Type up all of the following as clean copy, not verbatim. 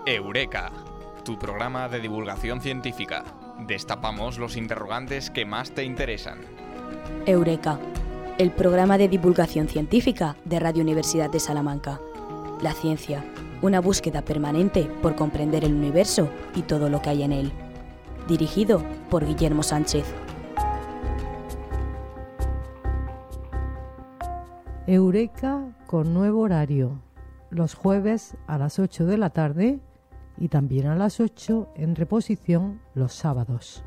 Eureka, tu programa de divulgación científica. Destapamos los interrogantes que más te interesan. Eureka, el programa de divulgación científica de Radio Universidad de Salamanca. La ciencia, una búsqueda permanente por comprender el universo y todo lo que hay en él. Dirigido por Guillermo Sánchez. Eureka con nuevo horario, los jueves a las 8 de la tarde y también a las 8 en reposición los sábados.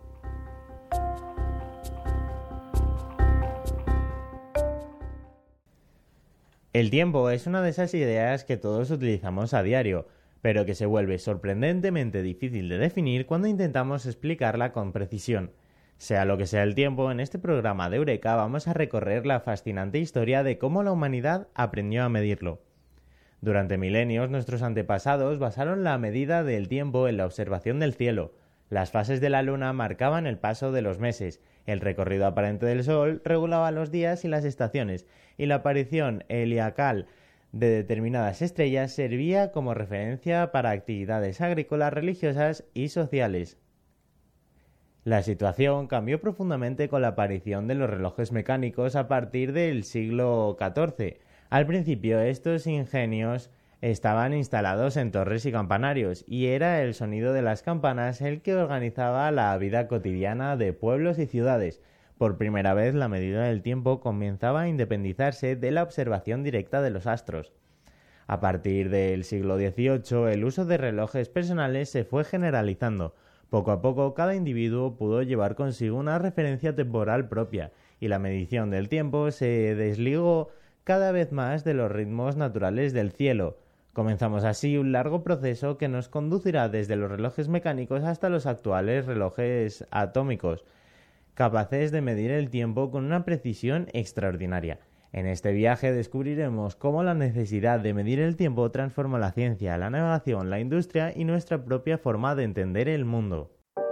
El tiempo es una de esas ideas que todos utilizamos a diario, pero que se vuelve sorprendentemente difícil de definir cuando intentamos explicarla con precisión. Sea lo que sea el tiempo, en este programa de Eureka vamos a recorrer la fascinante historia de cómo la humanidad aprendió a medirlo. Durante milenios, nuestros antepasados basaron la medida del tiempo en la observación del cielo. Las fases de la luna marcaban el paso de los meses, el recorrido aparente del sol regulaba los días y las estaciones, y la aparición heliacal de determinadas estrellas servía como referencia para actividades agrícolas, religiosas y sociales. La situación cambió profundamente con la aparición de los relojes mecánicos a partir del siglo XIV. Al principio, estos ingenios estaban instalados en torres y campanarios, y era el sonido de las campanas el que organizaba la vida cotidiana de pueblos y ciudades. Por primera vez, la medida del tiempo comenzaba a independizarse de la observación directa de los astros. A partir del siglo XVIII, el uso de relojes personales se fue generalizando. Poco a poco, cada individuo pudo llevar consigo una referencia temporal propia, y la medición del tiempo se desligó cada vez más de los ritmos naturales del cielo. Comenzamos así un largo proceso que nos conducirá desde los relojes mecánicos hasta los actuales relojes atómicos, capaces de medir el tiempo con una precisión extraordinaria. En este viaje descubriremos cómo la necesidad de medir el tiempo transforma la ciencia, la navegación, la industria y nuestra propia forma de entender el mundo.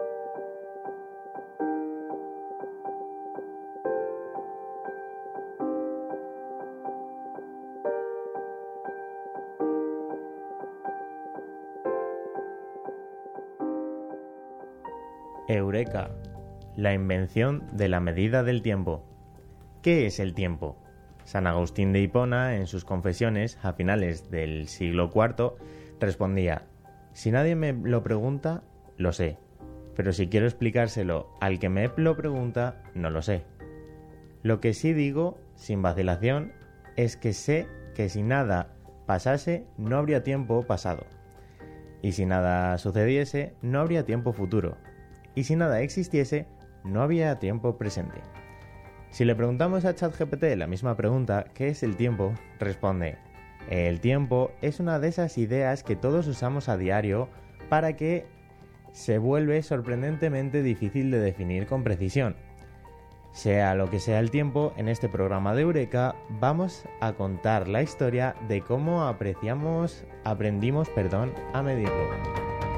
Eureka, la invención de la medida del tiempo. ¿Qué es el tiempo? San Agustín de Hipona, en sus confesiones, a finales del siglo IV, respondía: si nadie me lo pregunta, lo sé, pero si quiero explicárselo al que me lo pregunta, no lo sé. Lo que sí digo, sin vacilación, es que sé que si nada pasase, no habría tiempo pasado, y si nada sucediese, no habría tiempo futuro, y si nada existiese, no habría tiempo presente. Si le preguntamos a ChatGPT la misma pregunta, ¿qué es el tiempo?, responde: el tiempo es una de esas ideas que todos usamos a diario para que se vuelve sorprendentemente difícil de definir con precisión. Sea lo que sea el tiempo, en este programa de Eureka vamos a contar la historia de cómo aprendimos a medirlo.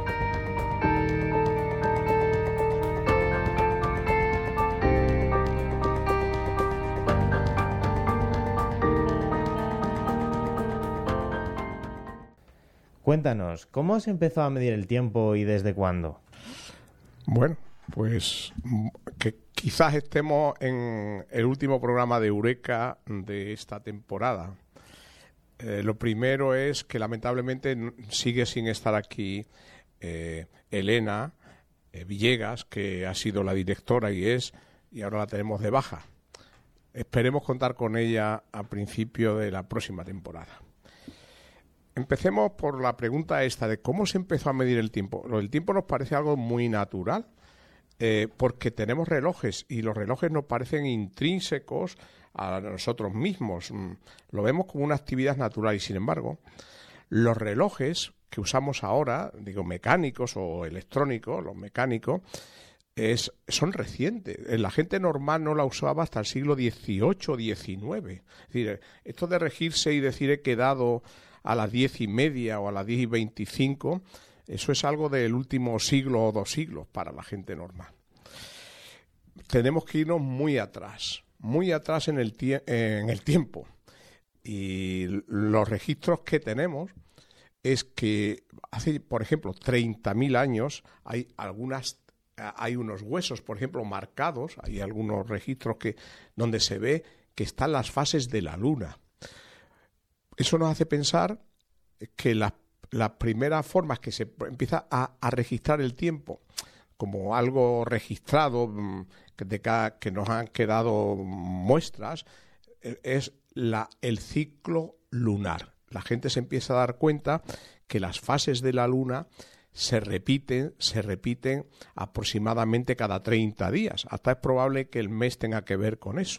Cuéntanos, ¿cómo se empezó a medir el tiempo y desde cuándo? Bueno, pues que quizás estemos en el último programa de Eureka de esta temporada. Lo primero es que lamentablemente sigue sin estar aquí Elena Villegas, que ha sido la directora y ahora la tenemos de baja. Esperemos contar con ella a principio de la próxima temporada. Empecemos por la pregunta esta de cómo se empezó a medir el tiempo. El tiempo nos parece algo muy natural, porque tenemos relojes y los relojes nos parecen intrínsecos a nosotros mismos. Lo vemos como una actividad natural y, sin embargo, los relojes que usamos ahora, digo mecánicos o electrónicos, los mecánicos, son recientes. La gente normal no la usaba hasta el siglo XVIII, XIX. Es decir, esto de regirse y decir he quedado a las 10:30 o a las 10:25, eso es algo del último siglo o 2 siglos para la gente normal. Tenemos que irnos muy atrás en el tiempo. Y los registros que tenemos es que hace, por ejemplo, 30.000 años hay unos huesos, por ejemplo, marcados, hay algunos registros donde se ve que están las fases de la Luna. Eso nos hace pensar que las primeras formas que se empieza a registrar el tiempo como algo registrado, que nos han quedado muestras, es el ciclo lunar. La gente se empieza a dar cuenta que las fases de la Luna se repiten aproximadamente cada 30 días. Hasta es probable que el mes tenga que ver con eso.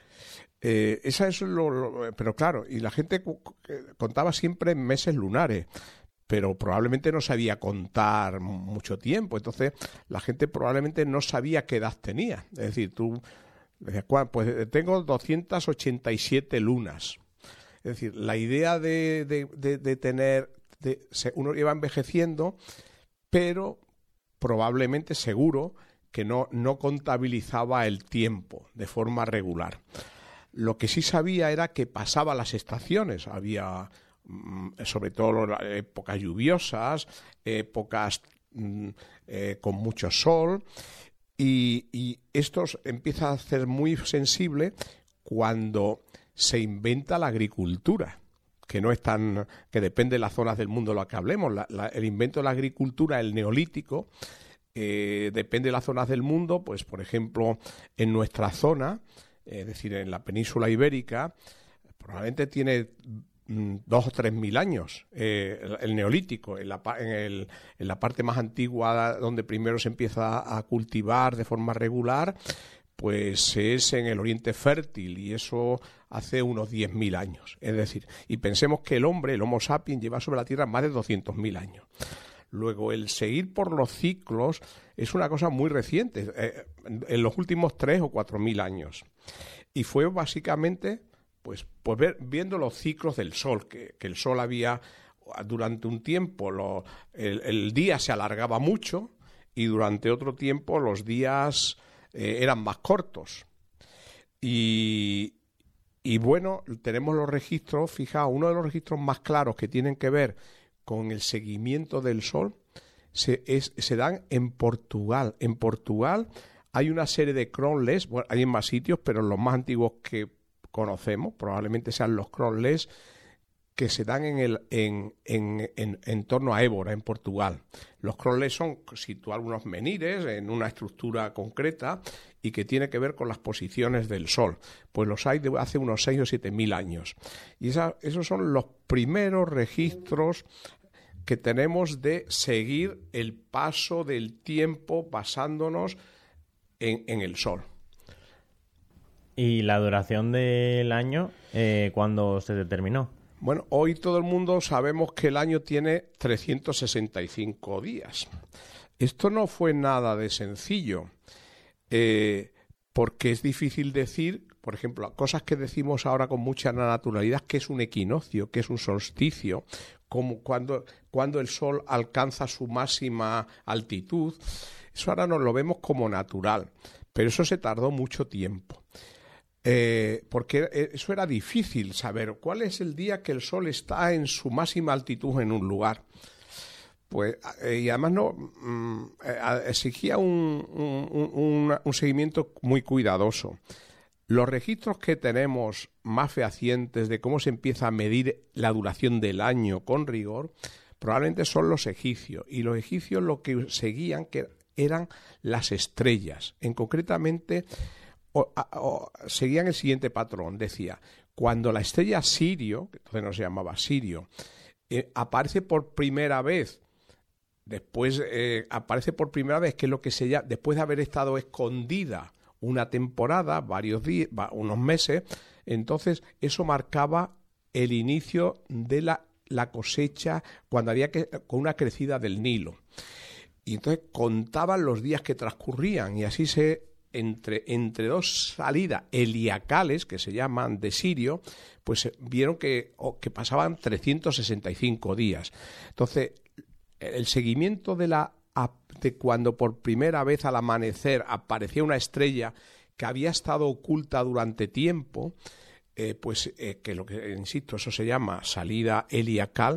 Pero claro, y la gente contaba siempre en meses lunares, pero probablemente no sabía contar mucho tiempo. Entonces la gente probablemente no sabía qué edad tenía. Es decir, tú decías, pues tengo 287 lunas. Es decir, la idea de tener... uno iba envejeciendo, pero probablemente seguro que no contabilizaba el tiempo de forma regular. Lo que sí sabía era que pasaba las estaciones. Había, sobre todo, épocas lluviosas, épocas con mucho sol, y esto empieza a ser muy sensible cuando se inventa la agricultura, que no es que depende de las zonas del mundo de lo que hablemos. El invento de la agricultura, el neolítico, depende de las zonas del mundo. Pues, por ejemplo, en nuestra zona, es decir, en la península ibérica, probablemente tiene 2.000 o 3.000 años el neolítico. En la parte más antigua, donde primero se empieza a cultivar de forma regular, pues es en el Oriente Fértil, y eso hace unos 10.000 años. Es decir, y pensemos que el hombre, el Homo sapiens, lleva sobre la Tierra más de 200.000 años. Luego, el seguir por los ciclos es una cosa muy reciente, en los últimos 3.000 o 4.000 años. Y fue básicamente viendo los ciclos del Sol, que el Sol había, durante un tiempo, el día se alargaba mucho, y durante otro tiempo los días eran más cortos. Y bueno, tenemos los registros. Fijaos, uno de los registros más claros que tienen que ver con el seguimiento del Sol se dan en Portugal. En Portugal hay una serie de crónles, bueno, hay en más sitios, pero los más antiguos que conocemos probablemente sean los crónles que se dan en torno a Évora, en Portugal. Los crónles son situados unos menires en una estructura concreta y que tiene que ver con las posiciones del Sol. Pues los hay de hace unos 6.000 o 7.000 años. Y esos son los primeros registros que tenemos de seguir el paso del tiempo basándonos en el Sol. ¿Y la duración del año, cuándo se determinó? Bueno, hoy todo el mundo sabemos que el año tiene 365 días. Esto no fue nada de sencillo, porque es difícil decir, por ejemplo, cosas que decimos ahora con mucha naturalidad, que es un equinoccio, que es un solsticio, como cuando el Sol alcanza su máxima altitud. Eso ahora nos lo vemos como natural, pero eso se tardó mucho tiempo. Porque eso era difícil saber cuál es el día que el Sol está en su máxima altitud en un lugar. Pues, y además exigía un seguimiento muy cuidadoso. Los registros que tenemos más fehacientes de cómo se empieza a medir la duración del año con rigor probablemente son los egipcios. Y los egipcios lo que seguían que eran las estrellas. Concretamente seguían el siguiente patrón. Decía, cuando la estrella Sirio, que entonces no se llamaba Sirio, aparece por primera vez, aparece por primera vez, que es lo que se llama, después de haber estado escondida una temporada, varios días, unos meses, entonces eso marcaba el inicio de la cosecha, cuando había con una crecida del Nilo. Y entonces contaban los días que transcurrían, y así entre dos salidas heliacales, que se llaman de Sirio, pues vieron que pasaban 365 días. Entonces, el seguimiento de cuando por primera vez al amanecer aparecía una estrella que había estado oculta durante tiempo, que lo que, insisto, eso se llama salida heliacal,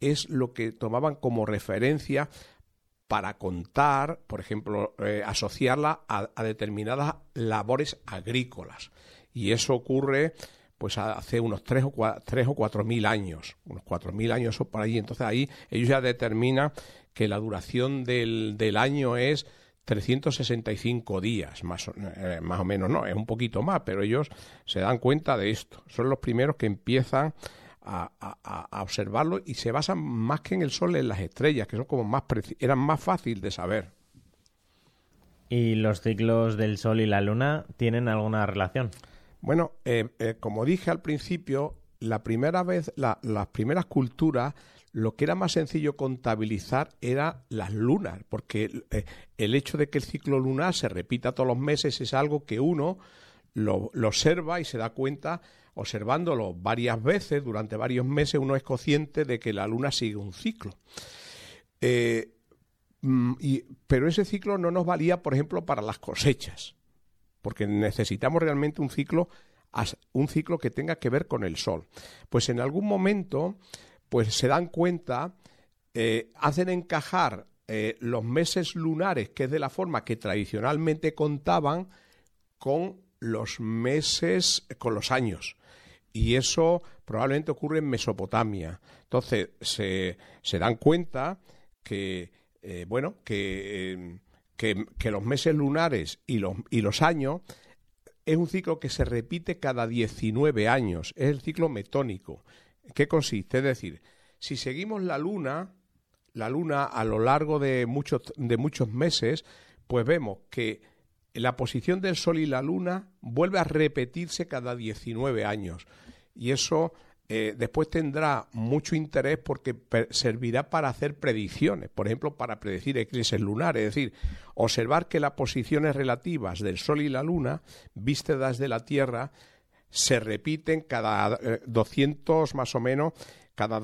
es lo que tomaban como referencia para contar, por ejemplo, asociarla a determinadas labores agrícolas. Y eso ocurre pues hace unos 3 o 4.000 años, unos 4.000 años o por ahí. Entonces ahí ellos ya determinan que la duración del año es 365 días, más o menos, no, es un poquito más, pero ellos se dan cuenta de esto. Son los primeros que empiezan a observarlo y se basan más que en el Sol, en las estrellas, que son como eran más fácil de saber. ¿Y los ciclos del Sol y la Luna tienen alguna relación? Bueno, como dije al principio, las primeras culturas, lo que era más sencillo contabilizar era las lunas, porque el hecho de que el ciclo lunar se repita todos los meses es algo que uno lo observa y se da cuenta. Observándolo varias veces, durante varios meses, uno es consciente de que la luna sigue un ciclo. Pero ese ciclo no nos valía, por ejemplo, para las cosechas, porque necesitamos realmente un ciclo que tenga que ver con el Sol. Pues en algún momento pues se dan cuenta, hacen encajar los meses lunares, que es de la forma que tradicionalmente contaban, con los meses, con los años. Y eso probablemente ocurre en Mesopotamia. Entonces se dan cuenta que los meses lunares y los años es un ciclo que se repite cada 19 años. Es el ciclo metónico. ¿En qué consiste? Es decir, si seguimos la luna a lo largo de muchos meses, pues vemos que la posición del Sol y la Luna vuelve a repetirse cada 19 años. Y eso después tendrá mucho interés porque servirá para hacer predicciones. Por ejemplo, para predecir eclipses lunares. Es decir, observar que las posiciones relativas del Sol y la Luna, vistas desde la Tierra, se repiten cada 200 más o menos, cada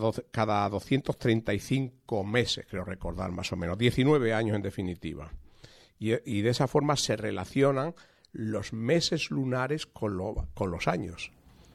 235 meses, creo recordar más o menos. 19 años en definitiva. Y de esa forma se relacionan los meses lunares con los años.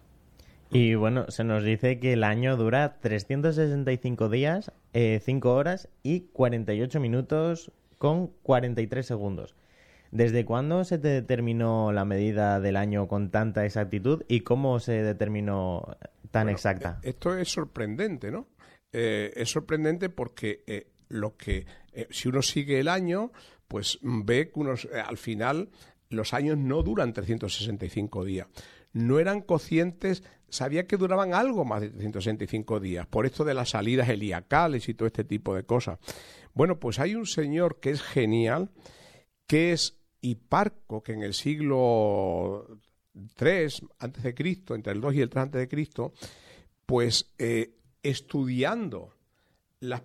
Y bueno, se nos dice que el año dura 365 días, 5 horas y 48 minutos con 43 segundos. ¿Desde cuándo se determinó la medida del año con tanta exactitud y cómo se determinó tan exacta? Esto es sorprendente, ¿no? Es sorprendente porque si uno sigue el año, pues ve que al final los años no duran 365 días. No eran conscientes, sabía que duraban algo más de 365 días, por esto de las salidas heliacales y todo este tipo de cosas. Bueno, pues hay un señor que es genial, que es Hiparco, que en el siglo III a.C., entre el 2 y el 3 a.C., pues estudiando las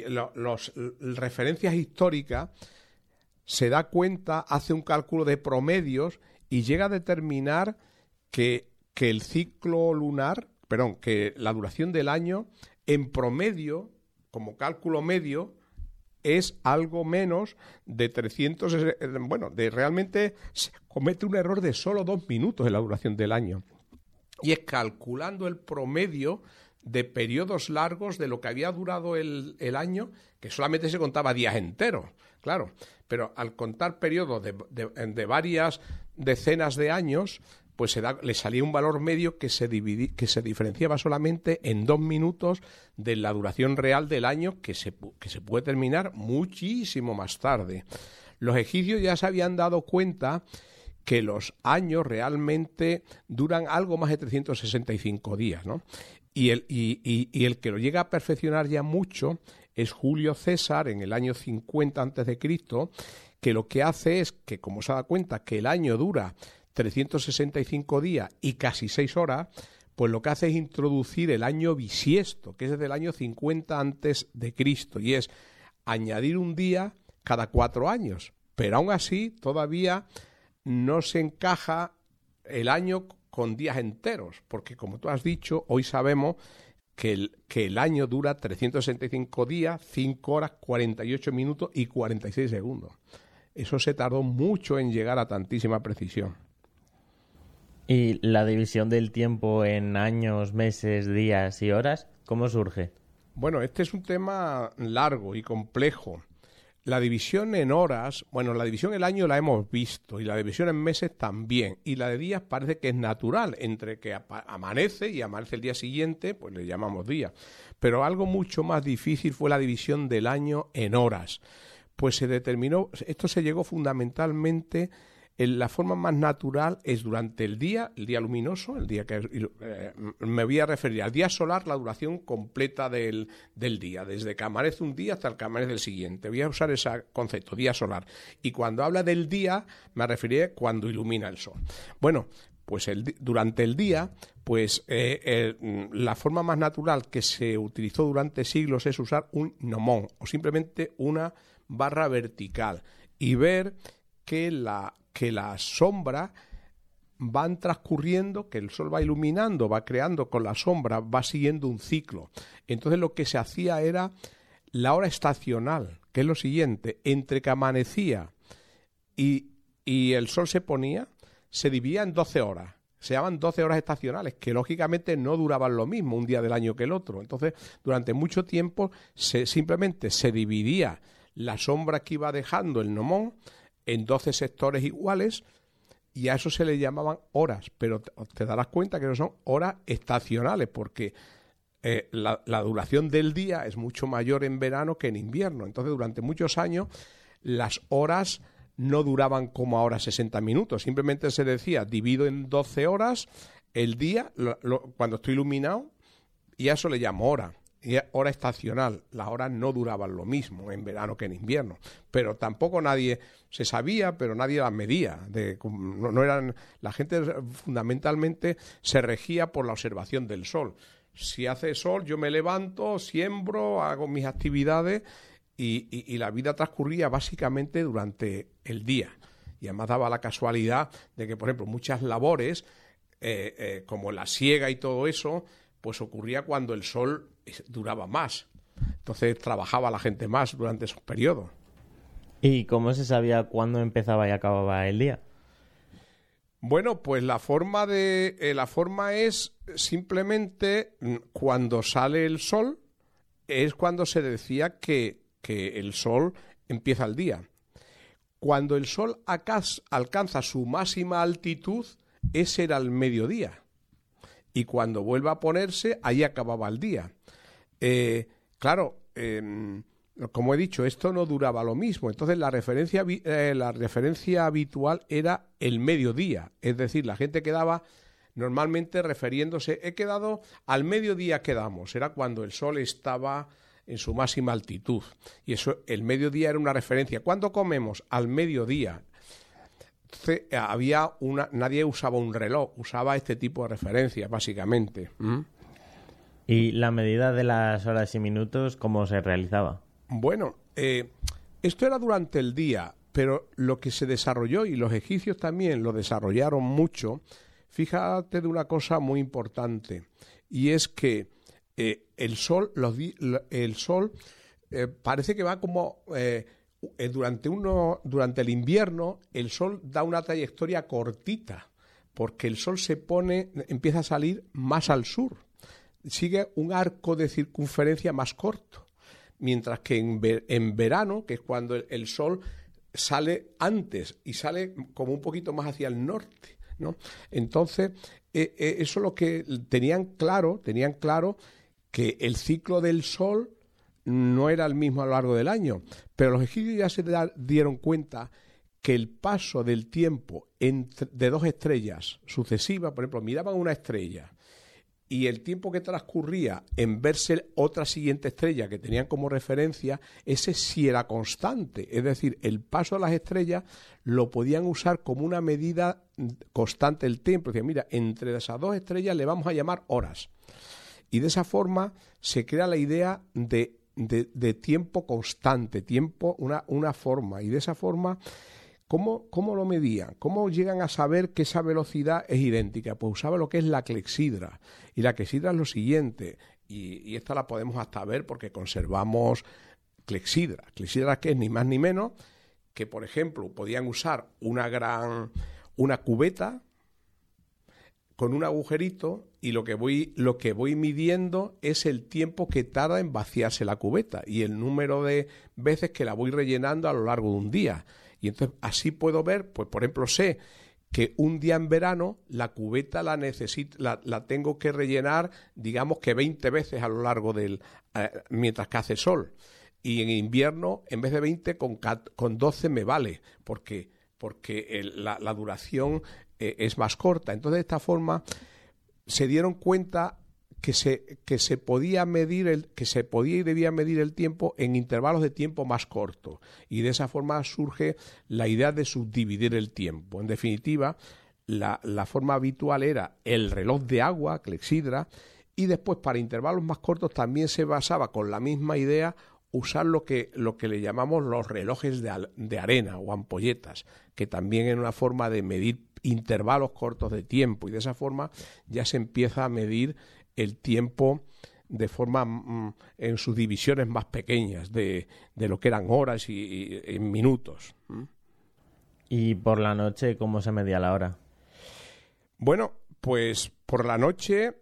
referencias históricas, se da cuenta, hace un cálculo de promedios y llega a determinar que el ciclo lunar, que la duración del año, en promedio, como cálculo medio, es algo menos de 300, realmente se comete un error de solo 2 minutos en la duración del año. Y es calculando el promedio de periodos largos de lo que había durado el año, que solamente se contaba días enteros, claro, pero al contar periodos de varias decenas de años, pues le salía un valor medio que se diferenciaba solamente en 2 minutos de la duración real del año, que se puede terminar muchísimo más tarde. Los egipcios ya se habían dado cuenta que los años realmente duran algo más de 365 días, ¿no? Y el que lo llega a perfeccionar ya mucho es Julio César en el año 50 a.C., que lo que hace es que, como se da cuenta que el año dura 365 días y casi 6 horas, pues lo que hace es introducir el año bisiesto, que es desde el año 50 a.C., y es añadir un día cada 4 años. Pero aún así todavía no se encaja el año con días enteros, porque como tú has dicho, hoy sabemos que el año dura 365 días, 5 horas, 48 minutos y 46 segundos. Eso se tardó mucho en llegar a tantísima precisión. ¿Y la división del tiempo en años, meses, días y horas, cómo surge? Bueno, este es un tema largo y complejo. La división en horas, bueno, la división en el año la hemos visto y la división en meses también. Y la de días parece que es natural, entre que amanece y amanece el día siguiente, pues le llamamos día. Pero algo mucho más difícil fue la división del año en horas. Pues se determinó, esto se llegó fundamentalmente, la forma más natural es durante el día luminoso, el día que me voy a referir al día solar, la duración completa del día, desde que amanece un día hasta el que amanece el siguiente. Voy a usar ese concepto, día solar. Y cuando habla del día, me referiré cuando ilumina el sol. Bueno, pues durante el día, pues la forma más natural que se utilizó durante siglos es usar un gnomón, o simplemente una barra vertical, y ver que las sombras van transcurriendo, que el sol va iluminando, va creando con la sombra, va siguiendo un ciclo. Entonces lo que se hacía era la hora estacional, que es lo siguiente: entre que amanecía y el sol se ponía, se dividía en 12 horas. Se llaman 12 horas estacionales, que lógicamente no duraban lo mismo un día del año que el otro. Entonces, durante mucho tiempo simplemente se dividía la sombra que iba dejando el gnomón en 12 sectores iguales, y a eso se le llamaban horas, pero te darás cuenta que no son horas estacionales, porque la duración del día es mucho mayor en verano que en invierno. Entonces, durante muchos años, las horas no duraban como ahora 60 minutos, simplemente se decía, divido en 12 horas el día, cuando estoy iluminado, y a eso le llamo hora. Y hora estacional. Las horas no duraban lo mismo en verano que en invierno, pero tampoco nadie se sabía, pero nadie las medía. No eran, la gente fundamentalmente se regía por la observación del sol. Si hace sol, yo me levanto, siembro, hago mis actividades y la vida transcurría básicamente durante el día. Y además daba la casualidad de que, por ejemplo, muchas labores, como la siega y todo eso, pues ocurría cuando el sol duraba más. Entonces trabajaba la gente más durante esos periodos. ¿Y cómo se sabía cuándo empezaba y acababa el día? Bueno, pues la forma es simplemente cuando sale el sol, es cuando se decía que el sol empieza el día. Cuando el sol alcanza su máxima altitud, ese era el mediodía. Y cuando vuelve a ponerse, ahí acababa el día. Claro, como he dicho, esto no duraba lo mismo. Entonces la referencia habitual era el mediodía. Es decir, la gente quedaba normalmente refiriéndose, he quedado al mediodía, quedamos. Era cuando el sol estaba en su máxima altitud. Y eso, el mediodía era una referencia. ¿Cuándo comemos? Al mediodía. Entonces, nadie usaba un reloj, usaba este tipo de referencias, básicamente. ¿Y la medida de las horas y minutos, cómo se realizaba? Bueno, esto era durante el día, pero lo que se desarrolló, y los egipcios también lo desarrollaron mucho, fíjate de una cosa muy importante, y es que el sol parece que va como... durante el invierno el sol da una trayectoria cortita, porque el sol empieza a salir más al sur, sigue un arco de circunferencia más corto, mientras que en verano, que es cuando el sol sale antes y sale como un poquito más hacia el norte, ¿no? Entonces eso es lo que tenían claro que el ciclo del sol no era el mismo a lo largo del año, pero los egipcios ya se dieron cuenta que el paso del tiempo de dos estrellas sucesivas, por ejemplo, miraban una estrella y el tiempo que transcurría en verse otra siguiente estrella que tenían como referencia, ese sí era constante. Es decir, el paso de las estrellas lo podían usar como una medida constante del tiempo. Decían, mira, entre esas dos estrellas le vamos a llamar horas. Y de esa forma se crea la idea de tiempo constante, una forma. Y de esa forma, ¿cómo lo medían? ¿Cómo llegan a saber que esa velocidad es idéntica? Pues usaba lo que es la clexidra. Y la clexidra es lo siguiente, y esta la podemos hasta ver porque conservamos clexidra. Clexidra que es ni más ni menos que, por ejemplo, podían usar una cubeta con un agujerito y lo que voy midiendo es el tiempo que tarda en vaciarse la cubeta y el número de veces que la voy rellenando a lo largo de un día. Y entonces así puedo ver, pues por ejemplo, sé que un día en verano la cubeta la tengo que rellenar, digamos que 20 veces a lo largo mientras que hace sol. Y en invierno, en vez de 20, con 12 me vale, porque la duración es más corta. Entonces, de esta forma, se dieron cuenta que se podía y debía medir el tiempo en intervalos de tiempo más cortos. Y de esa forma surge la idea de subdividir el tiempo. En definitiva, la forma habitual era el reloj de agua, clepsidra, y después para intervalos más cortos también se basaba con la misma idea usar lo que le llamamos los relojes de arena o ampolletas, que también es una forma de medir intervalos cortos de tiempo, y de esa forma ya se empieza a medir el tiempo de forma en sus divisiones más pequeñas de lo que eran horas y minutos. ¿Y por la noche cómo se medía la hora? Bueno, pues por la noche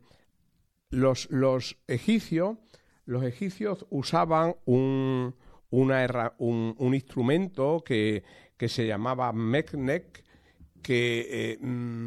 los egipcios usaban un instrumento que se llamaba meknek, que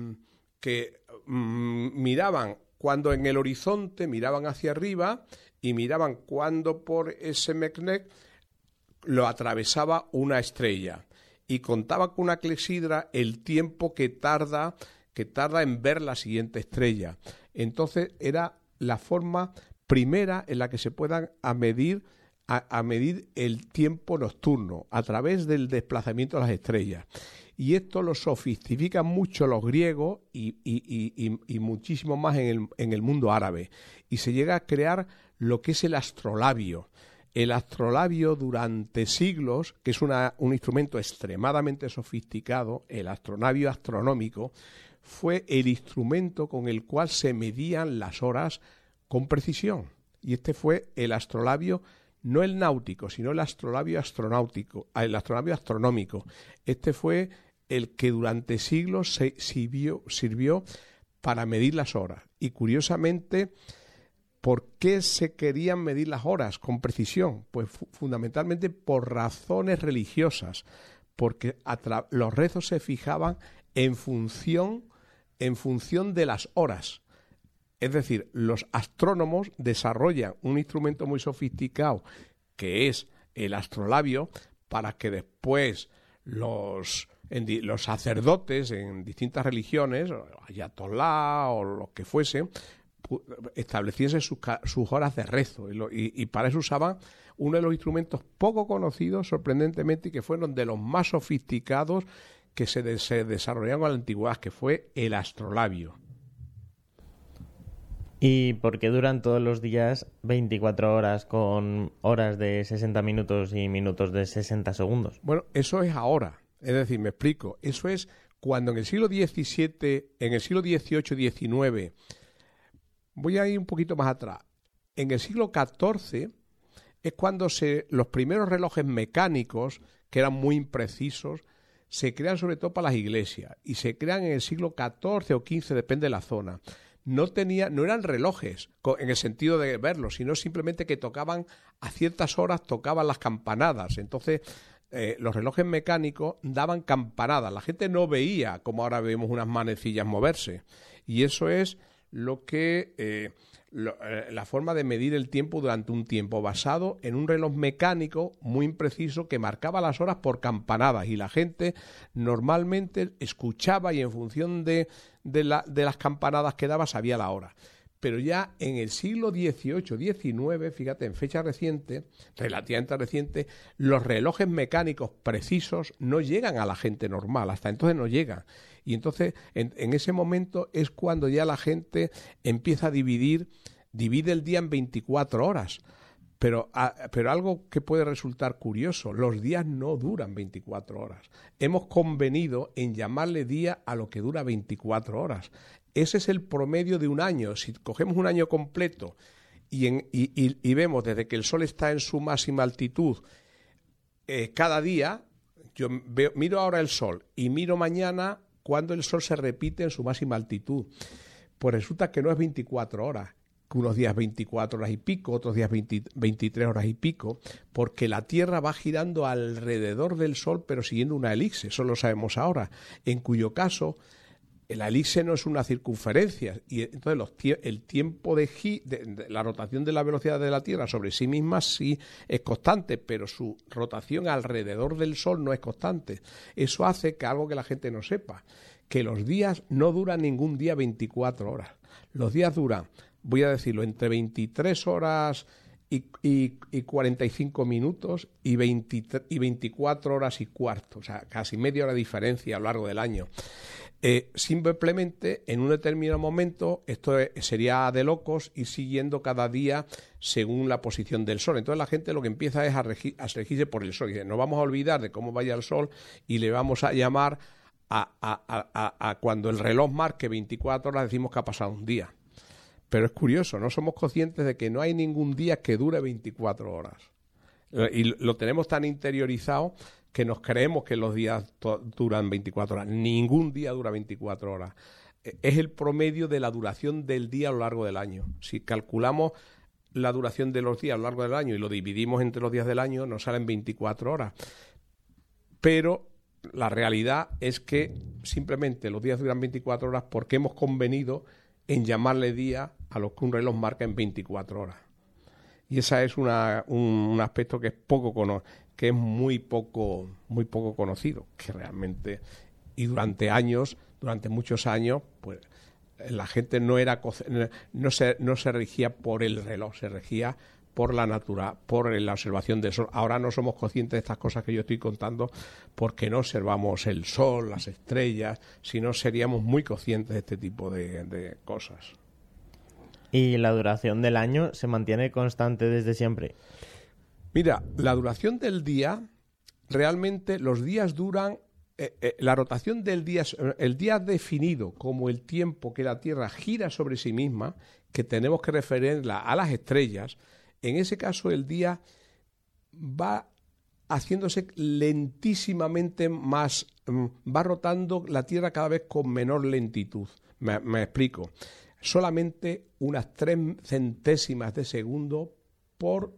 miraban cuando en el horizonte, miraban hacia arriba y miraban cuando por ese meknek lo atravesaba una estrella, y contaba con una clepsidra el tiempo que tarda en ver la siguiente estrella. Entonces era la forma primera en la que se puedan medir el tiempo nocturno a través del desplazamiento de las estrellas. Y esto lo sofistican mucho los griegos y muchísimo más en el mundo árabe. Y se llega a crear lo que es el astrolabio. El astrolabio durante siglos, que es un instrumento extremadamente sofisticado, el astrolabio astronómico, fue el instrumento con el cual se medían las horas con precisión. Y este fue el astrolabio, no el náutico, sino el astrolabio astronómico. Este fue el que durante siglos sirvió para medir las horas. Y curiosamente, ¿por qué se querían medir las horas con precisión? Pues fundamentalmente por razones religiosas, porque los rezos se fijaban en función de las horas. Es decir, los astrónomos desarrollan un instrumento muy sofisticado que es el astrolabio, para que después los sacerdotes en distintas religiones, ayatolá o lo que fuese, estableciesen sus horas de rezo. Y para eso usaban uno de los instrumentos poco conocidos, sorprendentemente, y que fueron de los más sofisticados que se desarrollaron en la antigüedad, que fue el astrolabio. ¿Y por qué duran todos los días 24 horas con horas de 60 minutos y minutos de 60 segundos? Bueno, eso es ahora. Es decir, me explico. Eso es cuando en el siglo XVII, en el siglo XVIII, XIX, voy a ir un poquito más atrás. En el siglo XIV es cuando los primeros relojes mecánicos, que eran muy imprecisos, se crean sobre todo para las iglesias. Y se crean en el siglo XIV o XV, depende de la zona. No eran relojes en el sentido de verlos, sino simplemente que tocaban a ciertas horas, tocaban las campanadas. Entonces, los relojes mecánicos daban campanadas. La gente no veía, como ahora vemos, unas manecillas moverse. Y eso es lo que la forma de medir el tiempo durante un tiempo, basado en un reloj mecánico muy impreciso que marcaba las horas por campanadas, y la gente normalmente escuchaba y en función de las campanadas que daba sabía la hora. Pero ya en el siglo XVIII, XIX, fíjate, en fecha reciente, relativamente reciente, los relojes mecánicos precisos no llegan a la gente normal, hasta entonces no llegan. Y entonces, en ese momento es cuando ya la gente empieza a divide el día en 24 horas. Pero algo que puede resultar curioso, los días no duran 24 horas. Hemos convenido en llamarle día a lo que dura 24 horas. Ese es el promedio de un año. Si cogemos un año completo y vemos desde que el sol está en su máxima altitud, cada día, miro ahora el sol y miro mañana ¿cuándo el Sol se repite en su máxima altitud? Pues resulta que no es 24 horas, que unos días 24 horas y pico, otros días 23 horas y pico, porque la Tierra va girando alrededor del Sol, pero siguiendo una elipse, eso lo sabemos ahora, en cuyo caso la elipse no es una circunferencia, y entonces el tiempo de la rotación de la velocidad de la Tierra sobre sí misma sí es constante, pero su rotación alrededor del Sol no es constante. Eso hace que algo que la gente no sepa, que los días no duran ningún día 24 horas. Los días duran, voy a decirlo, entre 23 horas y 45 minutos y 24 horas y cuarto, o sea, casi media hora de diferencia a lo largo del año. Simplemente en un determinado momento esto sería de locos ir siguiendo cada día según la posición del Sol. Entonces la gente lo que empieza es a regirse por el Sol. Y dice, nos vamos a olvidar de cómo vaya el Sol y le vamos a llamar a cuando el reloj marque 24 horas, decimos que ha pasado un día. Pero es curioso, no somos conscientes de que no hay ningún día que dure 24 horas. Y lo tenemos tan interiorizado que nos creemos que los días duran 24 horas. Ningún día dura 24 horas. Es el promedio de la duración del día a lo largo del año. Si calculamos la duración de los días a lo largo del año y lo dividimos entre los días del año, nos salen 24 horas. Pero la realidad es que simplemente los días duran 24 horas porque hemos convenido en llamarle día a los que un reloj marca en 24 horas. Y ese es un aspecto que es muy poco conocido, que realmente, y durante muchos años, pues la gente no se regía por el reloj, se regía por la observación del Sol. Ahora no somos conscientes de estas cosas que yo estoy contando porque no observamos el Sol, las estrellas, sino seríamos muy conscientes de este tipo de cosas. ¿Y la duración del año se mantiene constante desde siempre? Mira, la duración del día, realmente los días duran, la rotación del día, el día definido como el tiempo que la Tierra gira sobre sí misma, que tenemos que referirla a las estrellas, en ese caso el día va haciéndose lentísimamente más, va rotando la Tierra cada vez con menor lentitud. Me explico. Solamente unas 3 centésimas de segundo por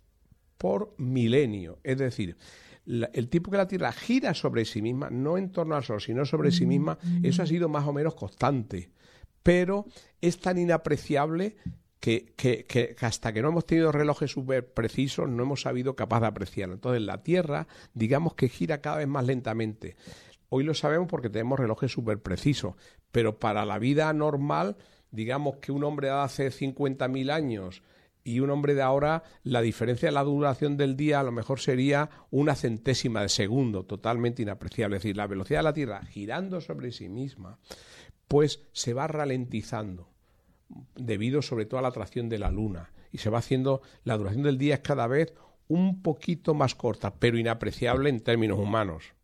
milenio. Es decir, el tiempo que la Tierra gira sobre sí misma, no en torno al Sol, sino sobre sí misma, eso ha sido más o menos constante. Pero es tan inapreciable que hasta que no hemos tenido relojes súper precisos no hemos sabido capaz de apreciarlo. Entonces la Tierra, digamos que gira cada vez más lentamente. Hoy lo sabemos porque tenemos relojes súper precisos, pero para la vida normal, digamos que un hombre de hace 50.000 años y un hombre de ahora, la diferencia de la duración del día a lo mejor sería 1 centésima de segundo, totalmente inapreciable. Es decir, la velocidad de la Tierra girando sobre sí misma, pues se va ralentizando debido sobre todo a la atracción de la Luna, y se va haciendo, la duración del día es cada vez un poquito más corta, pero inapreciable en términos humanos.